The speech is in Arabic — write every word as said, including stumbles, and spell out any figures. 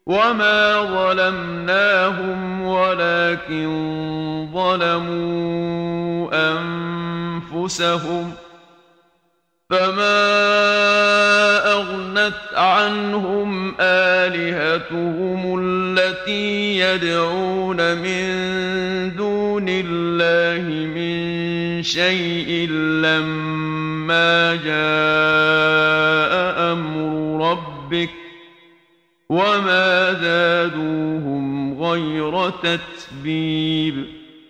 وما ظلمناهم ولكن ظلموا أنفسهم فما أغنت عنهم آلهتهم التي يدعون من دون الله من شيء لما جاء أمر ربك وما زادوهم غير تتبيب.